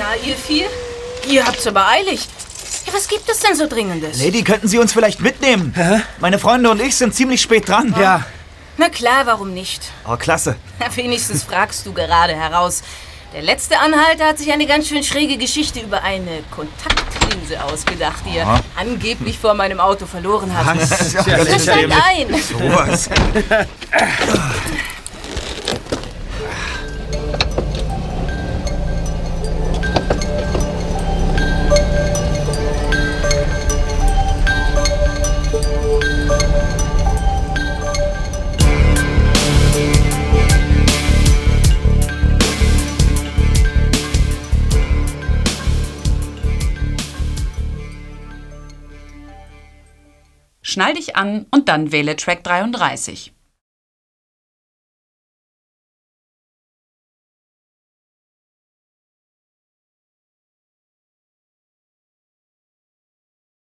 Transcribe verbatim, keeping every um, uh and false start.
Na, ihr vier? Ihr habt's aber eilig. Ja, was gibt es denn so Dringendes? Lady, könnten Sie uns vielleicht mitnehmen? Hä? Meine Freunde und ich sind ziemlich spät dran. Oh. Ja. Na klar, warum nicht? Oh, klasse. Na, wenigstens fragst du gerade heraus. Der letzte Anhalter hat sich eine ganz schön schräge Geschichte über eine Kontaktlinse ausgedacht, die er Aha. angeblich vor meinem Auto verloren hat. Was? Ja, Bitte das steigt ein! So was. Schnall dich an und dann wähle Track dreiunddreißig.